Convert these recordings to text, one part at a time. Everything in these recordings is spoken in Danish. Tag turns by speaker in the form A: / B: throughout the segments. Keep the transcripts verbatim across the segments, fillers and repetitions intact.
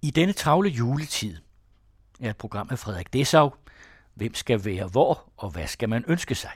A: I denne travle juletid er et program med Frederik Dessau. Hvem skal være hvor, og hvad skal man ønske sig?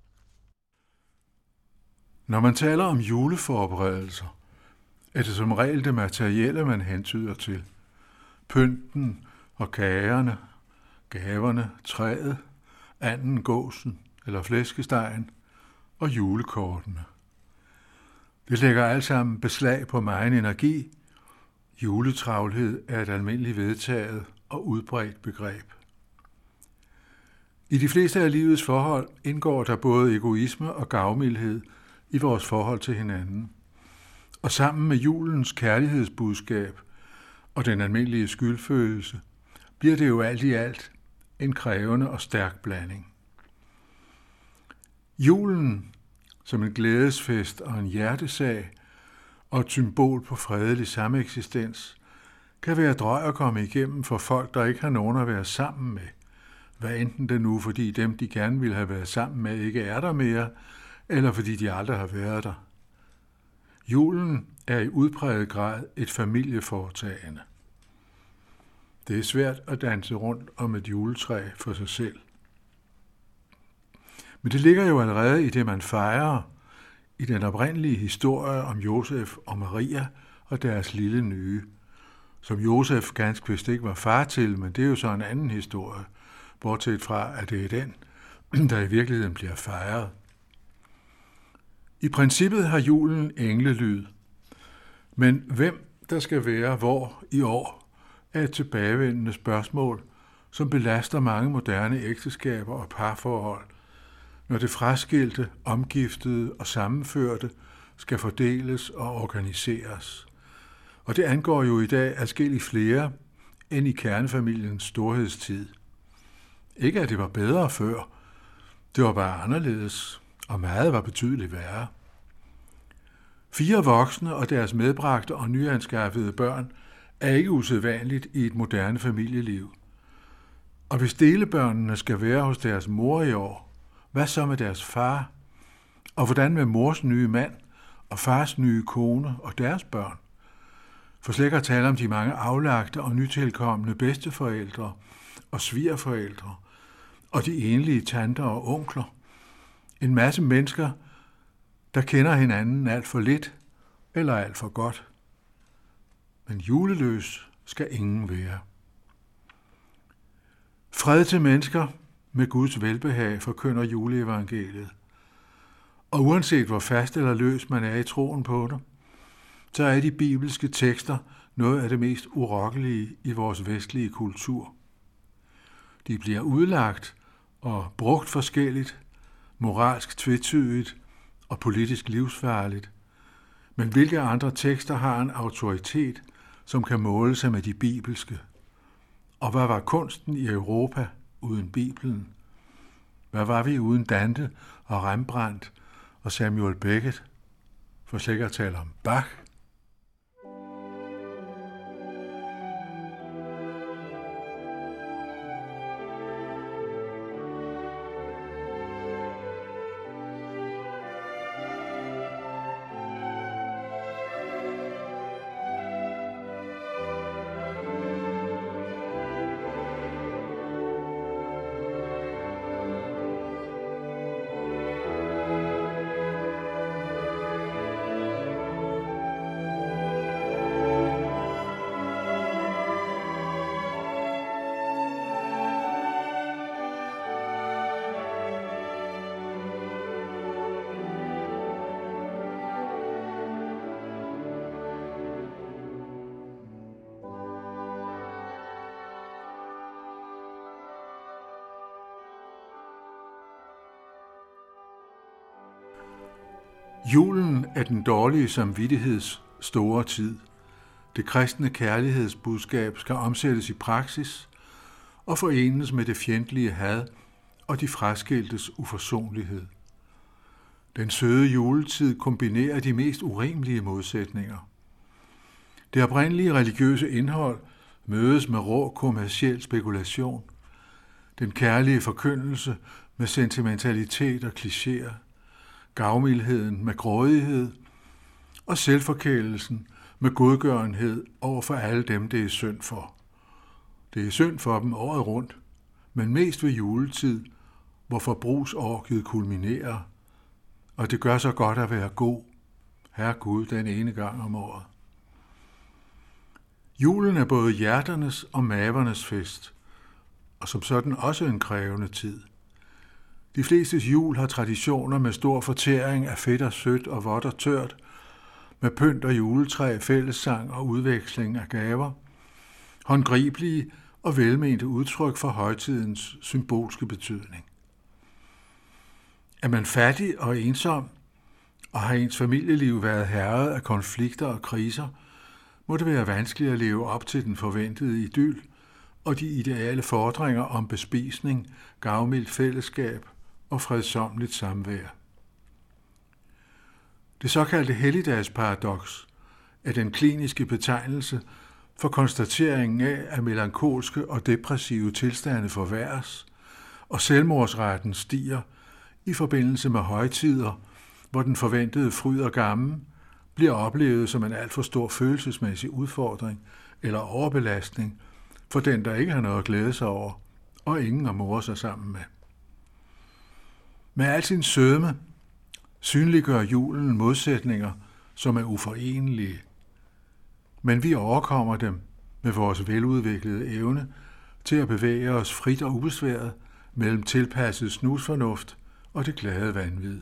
B: Når man taler om juleforberedelser, er det som regel det materielle, man hentyder til. Pynten og kagerne, gaverne, træet, anden, gåsen eller flæskestegen og julekortene. Det lægger alt sammen beslag på megen energi. Juletravlhed er et almindeligt vedtaget og udbredt begreb. I de fleste af livets forhold indgår der både egoisme og gavmildhed i vores forhold til hinanden. Og sammen med julens kærlighedsbudskab og den almindelige skyldfølelse, bliver det jo alt i alt en krævende og stærk blanding. Julen som en glædesfest og en hjertesag og et symbol på fredelig sameksistens, kan være drøj at komme igennem for folk, der ikke har nogen at være sammen med. Hvad enten det nu, fordi dem, de gerne ville have været sammen med, ikke er der mere, eller fordi de aldrig har været der. Julen er i udpræget grad et familieforetagende. Det er svært at danse rundt om et juletræ for sig selv. Men det ligger jo allerede i det, man fejrer, i den oprindelige historie om Josef og Maria og deres lille nye, som Josef ganske vist ikke var far til, men det er jo så en anden historie, bortset fra, at det er den, der i virkeligheden bliver fejret. I princippet har julen englelyd, men hvem der skal være hvor i år, er et tilbagevendende spørgsmål, som belaster mange moderne ægteskaber og parforhold, når det fraskilte, omgiftede og sammenførte skal fordeles og organiseres. Og det angår jo i dag adskilligt flere end i kernefamiliens storhedstid. Ikke at det var bedre før, det var bare anderledes, og meget var betydeligt værre. Fire voksne og deres medbragte og nyanskaffede børn er ikke usædvanligt i et moderne familieliv. Og hvis delebørnene skal være hos deres mor i år, hvad så med deres far? Og hvordan med mors nye mand og fars nye kone og deres børn? For slet ikke at tale om de mange aflagte og nytilkommende bedsteforældre og svigerforældre og de enlige tanter og onkler. En masse mennesker, der kender hinanden alt for lidt eller alt for godt. Men juleløs skal ingen være. Fred til mennesker med Guds velbehag forkynder juleevangeliet. Og uanset hvor fast eller løs man er i troen på det, så er de bibelske tekster noget af det mest urokkelige i vores vestlige kultur. De bliver udlagt og brugt forskelligt, moralsk tvetydigt og politisk livsfarligt. Men hvilke andre tekster har en autoritet, som kan måle sig med de bibelske? Og hvad var kunsten i Europa uden Bibelen? Hvad var vi uden Dante og Rembrandt og Samuel Beckett? For slet ikke at tale om Bach. Julen er den dårlige samvittigheds store tid. Det kristne kærlighedsbudskab skal omsættes i praksis og forenes med det fjendtlige had og de fraskiltes uforsonlighed. Den søde juletid kombinerer de mest urimelige modsætninger. Det oprindelige religiøse indhold mødes med rå kommerciel spekulation. Den kærlige forkyndelse med sentimentalitet og klichéer. Gavmildheden med grådighed og selvforkælelsen med godgørenhed over for alle dem, det er synd for. Det er synd for dem året rundt, men mest ved juletid, hvor forbrugsorgiet kulminerer, og det gør så godt at være god, Herre Gud, den ene gang om året. Julen er både hjerternes og mavernes fest, og som sådan også en krævende tid. De flestes jul har traditioner med stor fortæring af fedt og sødt og vådt og tørt, med pynt og juletræ, fællessang og udveksling af gaver, håndgribelige og velmente udtryk for højtidens symbolske betydning. Er man fattig og ensom, og har ens familieliv været hærget af konflikter og kriser, må det være vanskeligt at leve op til den forventede idyl og de ideale fordringer om bespisning, gavmildt fællesskab og fredsommeligt samvær. Det såkaldte helligdagsparadoks er den kliniske betegnelse for konstateringen af, at melankolske og depressive tilstande forværres, og selvmordsraten stiger i forbindelse med højtider, hvor den forventede fryd og gamme bliver oplevet som en alt for stor følelsesmæssig udfordring eller overbelastning for den, der ikke har noget at glæde sig over, og ingen at more sig sammen med. Med al sin sødme synliggør julen modsætninger, som er uforenelige, men vi overkommer dem med vores veludviklede evne til at bevæge os frit og ubesværet mellem tilpasset snusfornuft og det glade vanvid.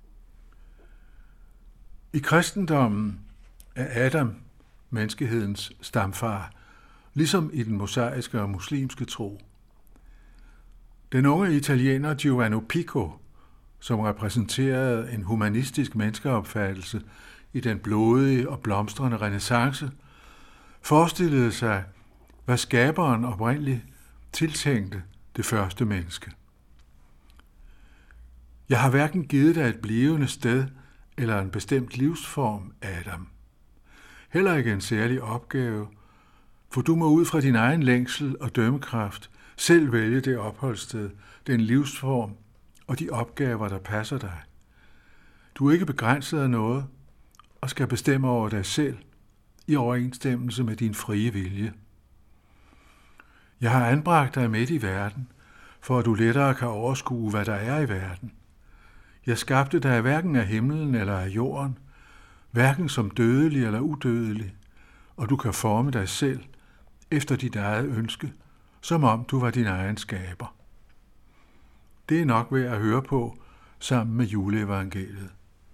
B: I kristendommen er Adam menneskehedens stamfar, ligesom i den mosaiske og muslimske tro. Den unge italiener Giovanni Pico, som repræsenterede en humanistisk menneskeopfattelse i den blodige og blomstrende renæssance, forestillede sig, hvad skaberen oprindeligt tiltænkte det første menneske. Jeg har hverken givet dig et blivende sted eller en bestemt livsform, Adam. Heller ikke en særlig opgave, for du må ud fra din egen længsel og dømmekraft selv vælge det opholdssted, den livsform og de opgaver, der passer dig. Du er ikke begrænset af noget og skal bestemme over dig selv i overensstemmelse med din frie vilje. Jeg har anbragt dig midt i verden, for at du lettere kan overskue, hvad der er i verden. Jeg skabte dig hverken af himlen eller af jorden, hverken som dødelig eller udødelig, og du kan forme dig selv efter dit eget ønske, som om du var din egen skaber. Det er nok værd at høre på sammen med juleevangeliet.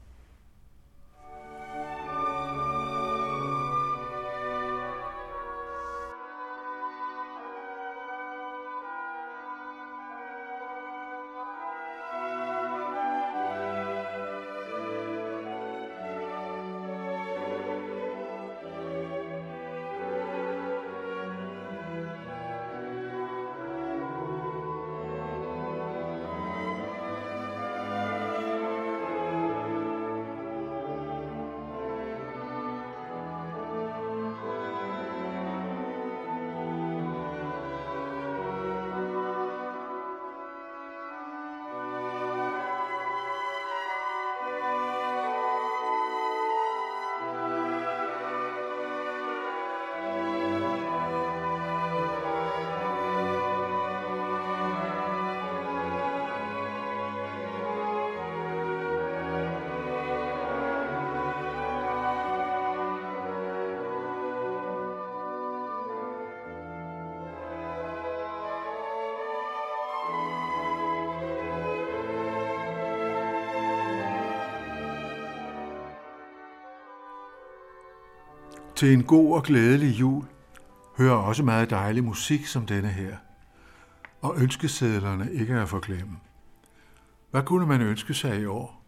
B: Til en god og glædelig jul hører også meget dejlig musik som denne her, og ønskesedlerne ikke er at forglemme. Hvad kunne man ønske sig i år?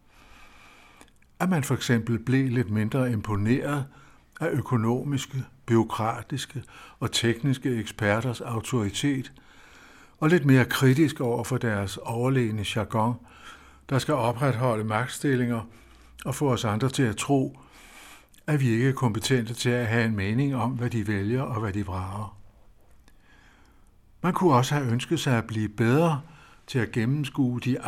B: At man for eksempel blev lidt mindre imponeret af økonomiske, bureaukratiske og tekniske eksperters autoritet, og lidt mere kritisk over for deres overlegne jargon, der skal opretholde magtstillinger og få os andre til at tro, at vi ikke er kompetente til at have en mening om, hvad de vælger og hvad de vrager. Man kunne også have ønsket sig at blive bedre til at gennemskue de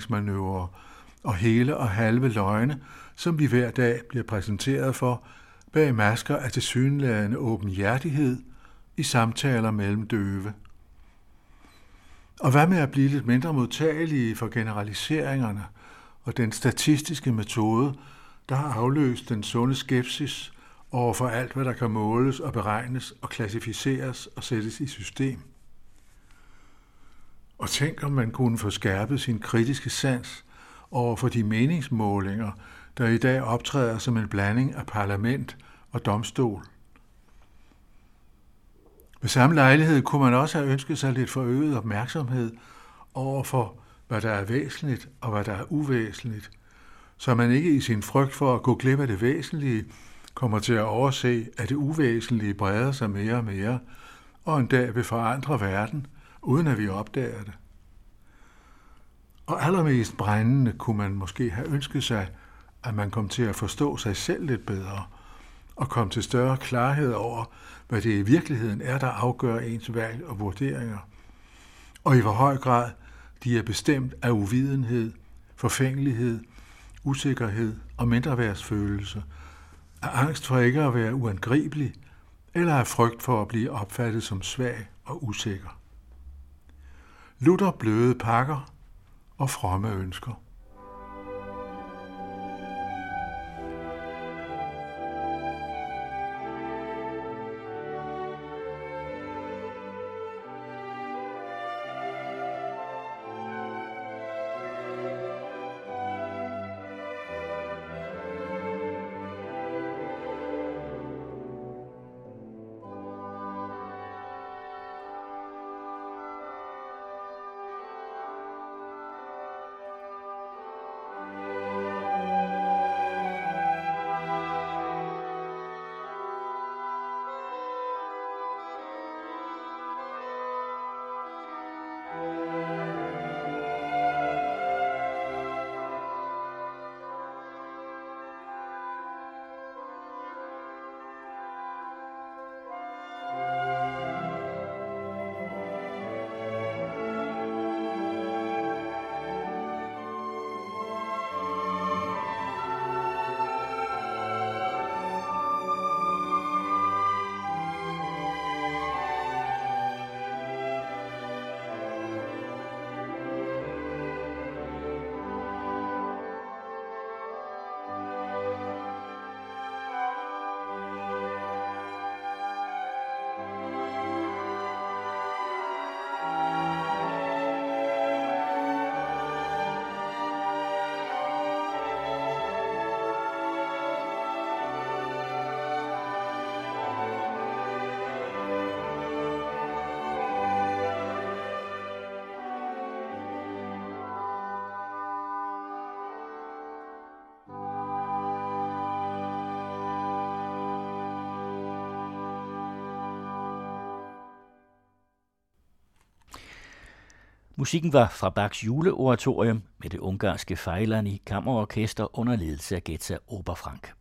B: afledningsmanøvrer og hele og halve løgne, som vi hver dag bliver præsenteret for bag masker af tilsyneladende åbenhjertighed i samtaler mellem døve. Og hvad med at blive lidt mindre modtagelige for generaliseringerne og den statistiske metode, der har afløst den sunde skepsis over for alt, hvad der kan måles og beregnes og klassificeres og sættes i system? Og tænk, om man kunne få skærpet sin kritiske sans over for de meningsmålinger, der i dag optræder som en blanding af parlament og domstol. Ved samme lejlighed kunne man også have ønsket sig lidt forøget opmærksomhed over for, hvad der er væsentligt og hvad der er uvæsentligt, så man ikke i sin frygt for at gå glip af det væsentlige kommer til at overse, at det uvæsentlige breder sig mere og mere, og en dag vil forandre verden, uden at vi opdager det. Og allermest brændende kunne man måske have ønsket sig, at man kom til at forstå sig selv lidt bedre, og kom til større klarhed over, hvad det i virkeligheden er, der afgør ens valg og vurderinger, og i hvor høj grad de er bestemt af uvidenhed, forfængelighed, usikkerhed og mindreværdsfølelse, af angst for ikke at være uangribelig, eller af frygt for at blive opfattet som svag og usikker. Lutter bløde pakker og fromme ønsker.
A: Musikken var fra Bachs juleoratorium med det ungarske Fejlani Kammerorkester under ledelse af Geza Oberfrank.